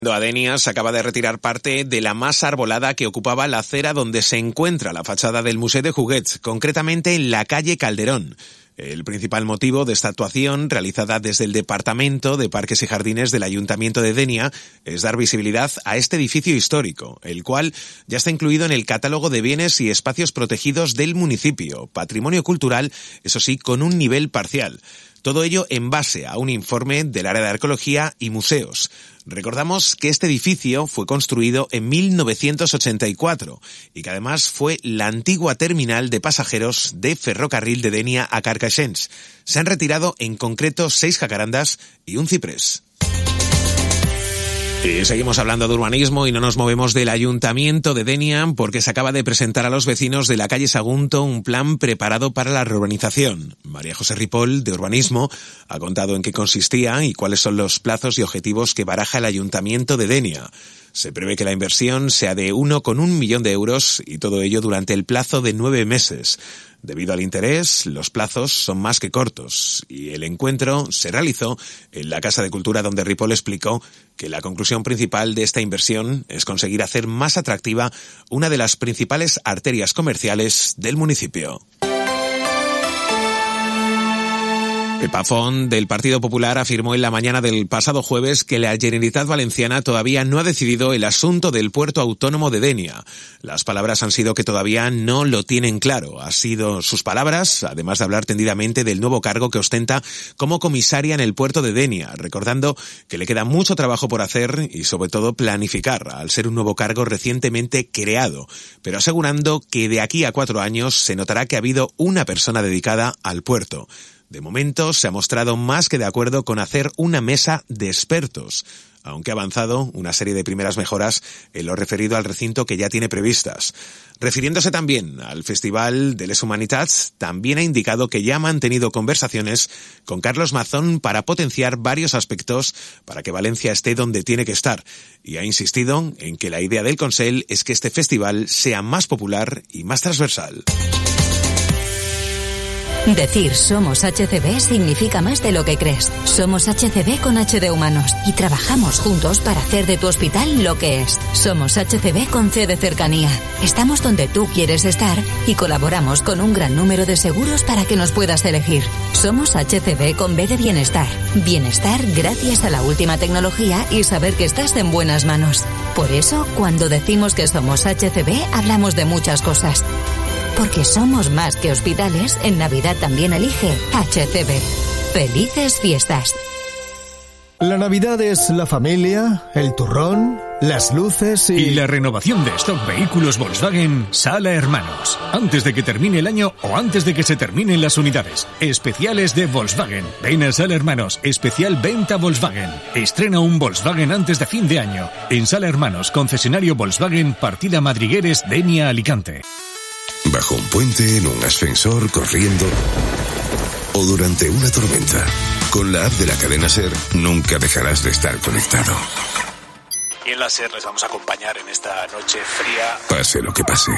A Denia se acaba de retirar parte de la masa arbolada que ocupaba la acera donde se encuentra la fachada del Museo de Juguets, concretamente en la calle Calderón. El principal motivo de esta actuación, realizada desde el Departamento de Parques y Jardines del Ayuntamiento de Denia, es dar visibilidad a este edificio histórico, el cual ya está incluido en el catálogo de bienes y espacios protegidos del municipio, patrimonio cultural, eso sí, con un nivel parcial. Todo ello en base a un informe del área de arqueología y museos. Recordamos que este edificio fue construido en 1984 y que además fue la antigua terminal de pasajeros de ferrocarril de Denia a Carcaixent. Se han retirado en concreto 6 jacarandas y un ciprés. Y seguimos hablando de urbanismo y no nos movemos del Ayuntamiento de Denia porque se acaba de presentar a los vecinos de la calle Sagunto un plan preparado para la reurbanización. María José Ripoll, de Urbanismo, ha contado en qué consistía y cuáles son los plazos y objetivos que baraja el Ayuntamiento de Denia. Se prevé que la inversión sea de 1,1 millón de euros y todo ello durante el plazo de 9 meses. Debido al interés, los plazos son más que cortos y el encuentro se realizó en la Casa de Cultura donde Ripoll explicó que la conclusión principal de esta inversión es conseguir hacer más atractiva una de las principales arterias comerciales del municipio. Pepa Font, del Partido Popular, afirmó en la mañana del pasado jueves que la Generalitat Valenciana todavía no ha decidido el asunto del puerto autónomo de Denia. Las palabras han sido que todavía no lo tienen claro. Ha sido sus palabras, además de hablar tendidamente del nuevo cargo que ostenta como comisaria en el puerto de Denia, recordando que le queda mucho trabajo por hacer y sobre todo planificar, al ser un nuevo cargo recientemente creado, pero asegurando que de aquí a 4 años se notará que ha habido una persona dedicada al puerto. De momento se ha mostrado más que de acuerdo con hacer una mesa de expertos, aunque ha avanzado una serie de primeras mejoras en lo referido al recinto que ya tiene previstas. Refiriéndose también al Festival de les Humanitats, también ha indicado que ya ha mantenido conversaciones con Carlos Mazón para potenciar varios aspectos para que Valencia esté donde tiene que estar, y ha insistido en que la idea del Consell es que este festival sea más popular y más transversal. Decir somos HCB significa más de lo que crees. Somos HCB con H de humanos y trabajamos juntos para hacer de tu hospital lo que es. Somos HCB con C de cercanía. Estamos donde tú quieres estar y colaboramos con un gran número de seguros para que nos puedas elegir. Somos HCB con B de bienestar. Bienestar gracias a la última tecnología y saber que estás en buenas manos. Por eso, cuando decimos que somos HCB, hablamos de muchas cosas. Porque somos más que hospitales, en Navidad también elige HCB. ¡Felices fiestas! La Navidad es la familia, el turrón, las luces y la renovación de stock vehículos Volkswagen Sala Hermanos. Antes de que termine el año o antes de que se terminen las unidades. Especiales de Volkswagen. Ven a Sala Hermanos. Especial venta Volkswagen. Estrena un Volkswagen antes de fin de año. En Sala Hermanos, concesionario Volkswagen, partida Madrigueres, Denia, Alicante. Bajo un puente, en un ascensor, corriendo o durante una tormenta. Con la app de la cadena SER nunca dejarás de estar conectado. Y en la SER les vamos a acompañar en esta noche fría. Pase lo que pase.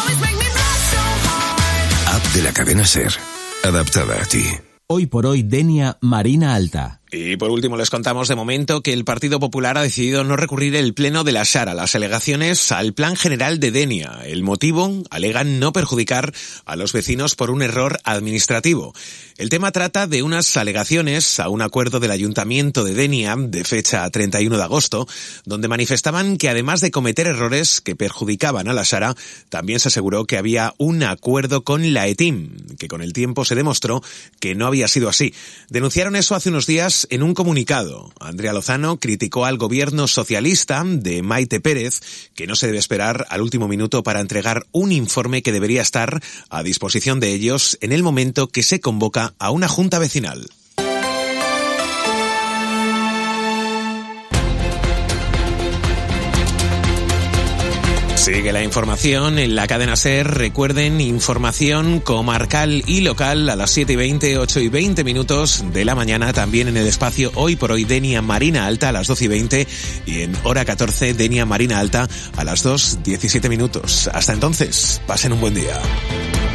App de la cadena SER, adaptada a ti. Hoy por hoy, Denia, Marina Alta. Y por último les contamos de momento que el Partido Popular ha decidido no recurrir el pleno de la Sara, las alegaciones al Plan General de Denia. El motivo, alegan no perjudicar a los vecinos por un error administrativo. El tema trata de unas alegaciones a un acuerdo del Ayuntamiento de Denia de fecha 31 de agosto, donde manifestaban que además de cometer errores que perjudicaban a la Sara, también se aseguró que había un acuerdo con la ETIM, que con el tiempo se demostró que no había sido así. Denunciaron eso hace unos días en un comunicado. Andrea Lozano criticó al gobierno socialista de Maite Pérez, que no se debe esperar al último minuto para entregar un informe que debería estar a disposición de ellos en el momento que se convoca a una junta vecinal. Sigue la información en la cadena SER. Recuerden, información comarcal y local a las 7:20, 8:20 minutos de la mañana. También en el espacio Hoy por Hoy Denia Marina Alta a las 12:20 y en hora 14 Denia Marina Alta a las 2:17 minutos. Hasta entonces, pasen un buen día.